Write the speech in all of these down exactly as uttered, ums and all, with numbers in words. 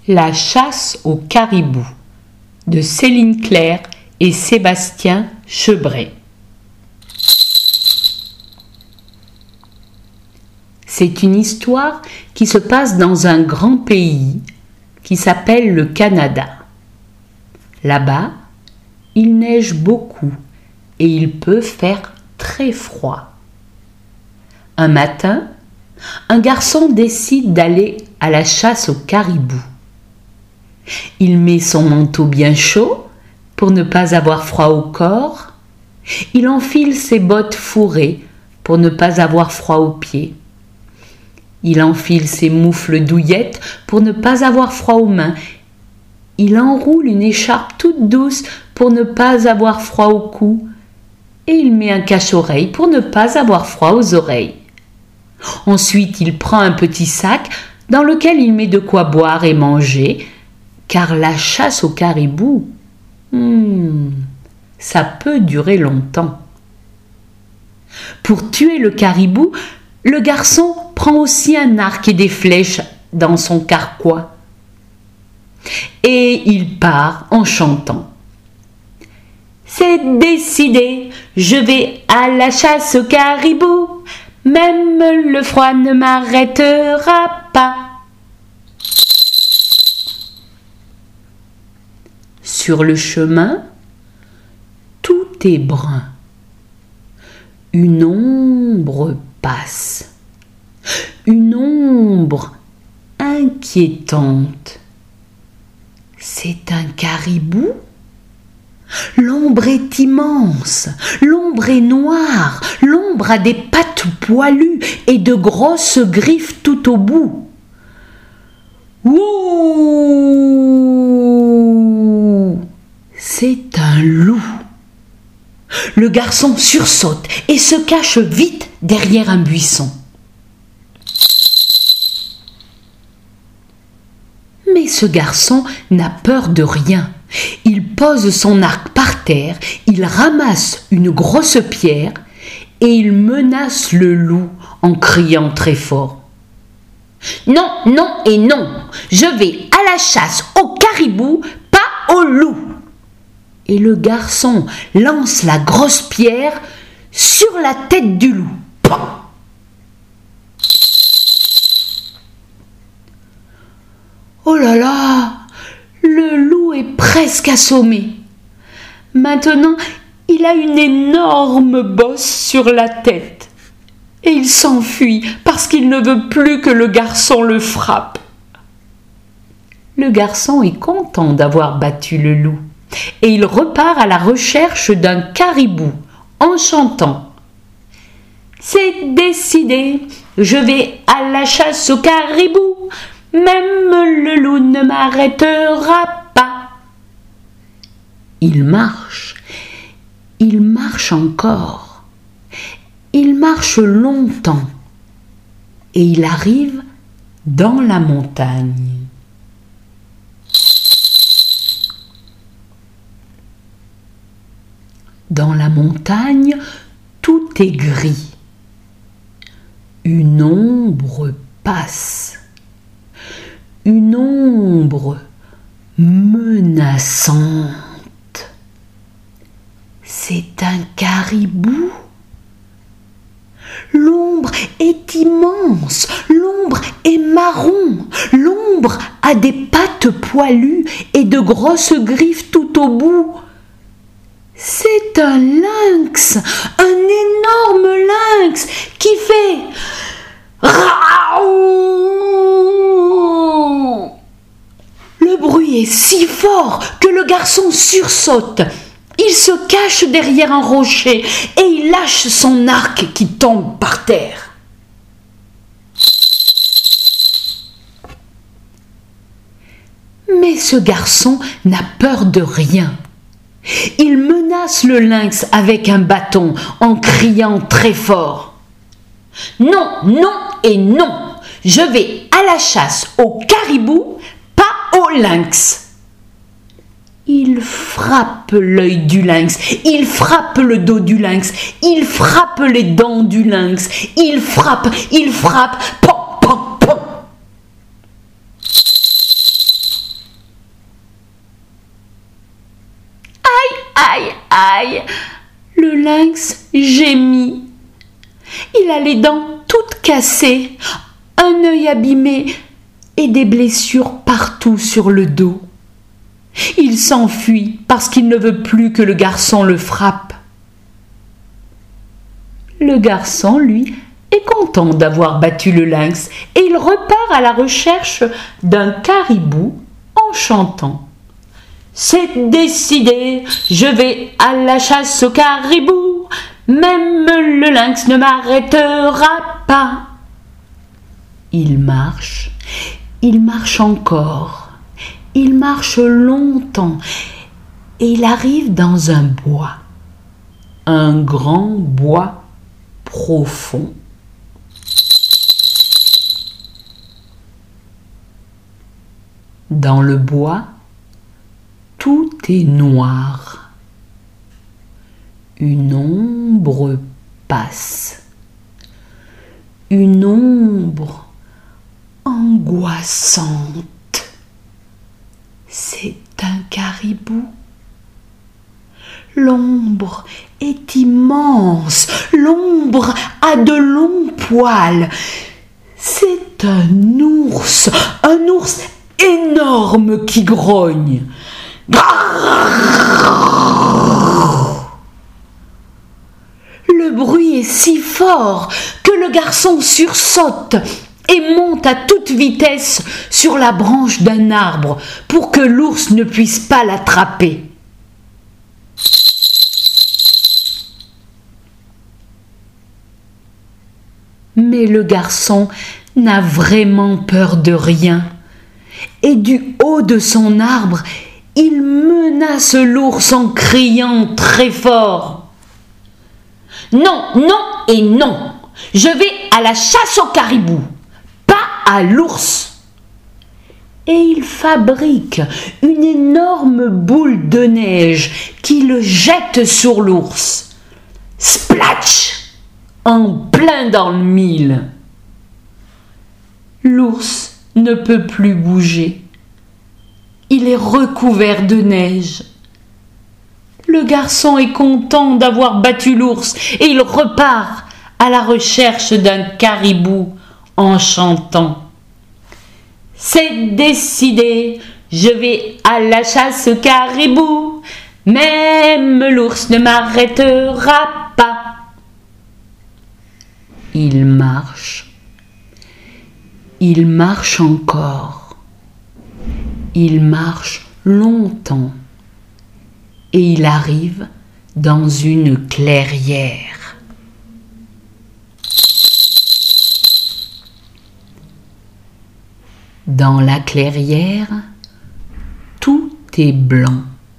La chasse au caribou de Céline Claire et Sébastien Chebret. C'est une histoire qui se passe dans un grand pays qui s'appelle le Canada. Là-bas, il neige beaucoup et il peut faire très froid. Un matin, un garçon décide d'aller à la chasse au caribou. Il met son manteau bien chaud pour ne pas avoir froid au corps. Il enfile ses bottes fourrées pour ne pas avoir froid aux pieds. Il enfile ses moufles douillettes pour ne pas avoir froid aux mains. Il enroule une écharpe toute douce pour ne pas avoir froid au cou. Et il met un cache-oreille pour ne pas avoir froid aux oreilles. Ensuite, il prend un petit sac dans lequel il met de quoi boire et manger, car la chasse au caribou, hmm, ça peut durer longtemps. Pour tuer le caribou, le garçon prend aussi un arc et des flèches dans son carquois. Et il part en chantant. C'est décidé, je vais à la chasse au caribou, même le froid ne m'arrêtera pas. Sur le chemin, tout est brun. Une ombre passe. Une ombre inquiétante. C'est un caribou? L'ombre est immense, l'ombre est noire, l'ombre a des pattes poilues et de grosses griffes tout au bout. Ouh! C'est un loup. Le garçon sursaute et se cache vite derrière un buisson. Mais ce garçon n'a peur de rien. Il pose son arc par terre, il ramasse une grosse pierre et il menace le loup en criant très fort. Non, non et non, je vais à la chasse au caribou, pas au loup. Et le garçon lance la grosse pierre sur la tête du loup. Pam! Oh là là! Le loup est presque assommé. Maintenant, il a une énorme bosse sur la tête. Et il s'enfuit parce qu'il ne veut plus que le garçon le frappe. Le garçon est content d'avoir battu le loup. Et il repart à la recherche d'un caribou en chantant. C'est décidé, je vais à la chasse au caribou. Même le loup ne m'arrêtera pas. Il marche, il marche encore, il marche longtemps et il arrive dans la montagne. Dans la montagne, tout est gris. Une ombre passe. Une ombre menaçante. C'est un caribou. L'ombre est immense, l'ombre est marron, l'ombre a des pattes poilues et de grosses griffes tout au bout. C'est un lynx, un énorme lynx qui fait Raoult. Le bruit est si fort que le garçon sursaute. Il se cache derrière un rocher et il lâche son arc qui tombe par terre. Mais ce garçon n'a peur de rien. Il menace le lynx avec un bâton en criant très fort. Non, non et non, je vais à la chasse au caribou, pas au lynx. Il frappe l'œil du lynx, il frappe le dos du lynx, il frappe les dents du lynx, il frappe, il frappe, pom, pom, pom. aïe, aïe !» Le lynx gémit. Il a les dents toutes cassées, un œil abîmé et des blessures partout sur le dos. Il s'enfuit parce qu'il ne veut plus que le garçon le frappe. Le garçon, lui, est content d'avoir battu le lynx et il repart à la recherche d'un caribou en chantant. C'est décidé, je vais à la chasse au caribou, même le lynx ne m'arrêtera pas. Il marche, il marche encore, il marche longtemps et il arrive dans un bois, un grand bois profond. Dans le bois, tout est noir. Une ombre passe. Une ombre angoissante. C'est un caribou. L'ombre est immense. L'ombre a de longs poils. C'est un ours, un ours énorme qui grogne. Le bruit est si fort que le garçon sursaute et monte à toute vitesse sur la branche d'un arbre pour que l'ours ne puisse pas l'attraper. Mais le garçon n'a vraiment peur de rien. Et du haut de son arbre, il menace l'ours en criant très fort. « Non, non et non, je vais à la chasse au caribou, pas à l'ours !» Et il fabrique une énorme boule de neige qui le jette sur l'ours. Splatch! En plein dans le mille. L'ours ne peut plus bouger. Il est recouvert de neige. Le garçon est content d'avoir battu l'ours et il repart à la recherche d'un caribou en chantant. C'est décidé, je vais à la chasse au caribou, même l'ours ne m'arrêtera pas. Il marche. Il marche encore. Il marche longtemps. Et il arrive dans une clairière. Dans la clairière, tout est blanc.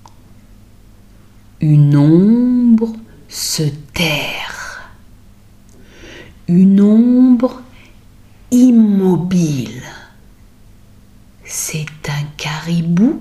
Une ombre se terre. Une ombre immobile. C'est un caribou?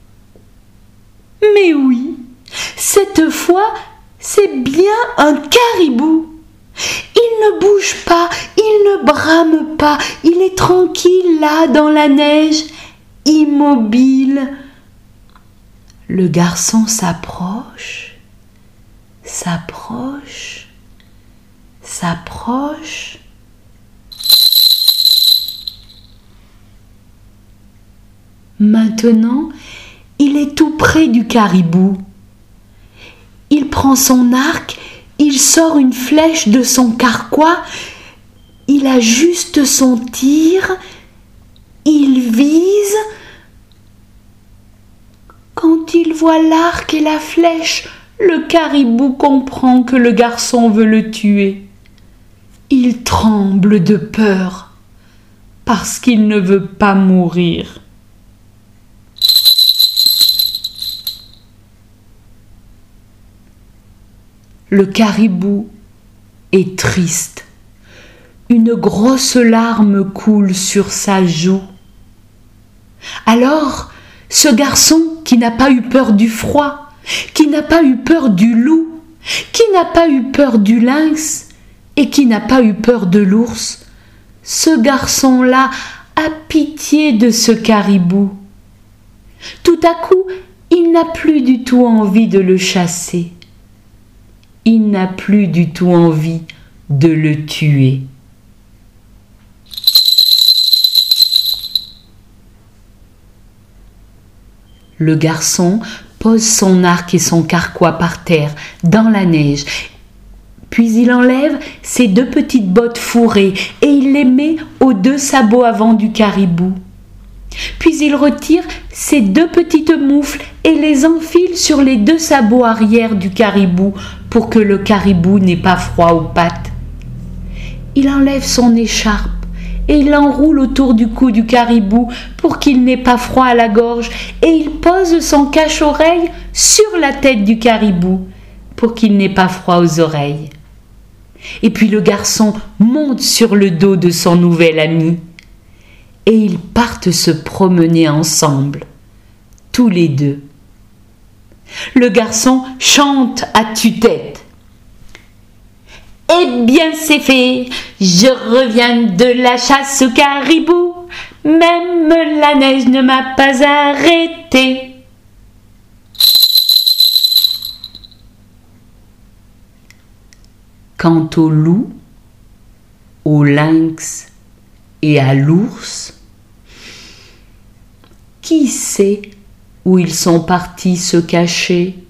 Mais oui, cette fois, c'est bien un caribou. Il ne bouge pas, il ne brame pas, il est tranquille là dans la neige, immobile. Le garçon s'approche, s'approche, s'approche. Maintenant, il est tout près du caribou. Il prend son arc, il sort une flèche de son carquois, il ajuste son tir, il vise. Quand il voit l'arc et la flèche, le caribou comprend que le garçon veut le tuer. Il tremble de peur parce qu'il ne veut pas mourir. Le caribou est triste. Une grosse larme coule sur sa joue. Alors, ce garçon qui n'a pas eu peur du froid, qui n'a pas eu peur du loup, qui n'a pas eu peur du lynx et qui n'a pas eu peur de l'ours, ce garçon-là a pitié de ce caribou. Tout à coup, il Il n'a plus du tout envie de le chasser. Il n'a plus du tout envie de le tuer. Le garçon pose son arc et son carquois par terre, dans la neige. Puis il enlève ses deux petites bottes fourrées et il les met aux deux sabots avant du caribou. Puis il retire ses deux petites moufles et les enfile sur les deux sabots arrière du caribou pour que le caribou n'ait pas froid aux pattes. Il enlève son écharpe et il l'enroule autour du cou du caribou pour qu'il n'ait pas froid à la gorge et il pose son cache-oreille sur la tête du caribou pour qu'il n'ait pas froid aux oreilles. Et puis le garçon monte sur le dos de son nouvel ami et ils partent se promener ensemble, tous les deux. Le garçon chante à tue-tête. Eh bien c'est fait, je reviens de la chasse au caribou, même la neige ne m'a pas arrêté. Quant au loup, au lynx et à l'ours, qui sait où ils sont partis se cacher?